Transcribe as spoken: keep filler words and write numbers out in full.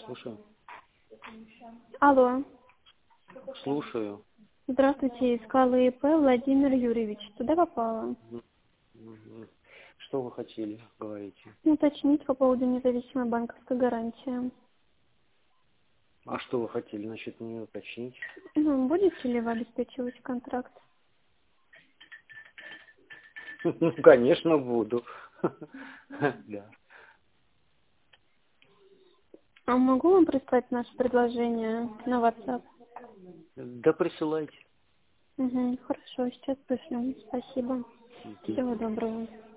Слушаю. Алло. Слушаю. Здравствуйте, искала ИП Владимир Юрьевич. Туда попала? Мгм. Мгм. Что вы хотели, говорите? Уточнить по поводу независимой банковской гарантии. А что вы хотели насчет нее уточнить? Ну, будете ли вы обеспечивать контракт? Ну, конечно, буду. Да. А могу вам прислать наше предложение на WhatsApp? Да присылайте. Угу, хорошо, сейчас пришлем. Спасибо. Мгм. Всего доброго.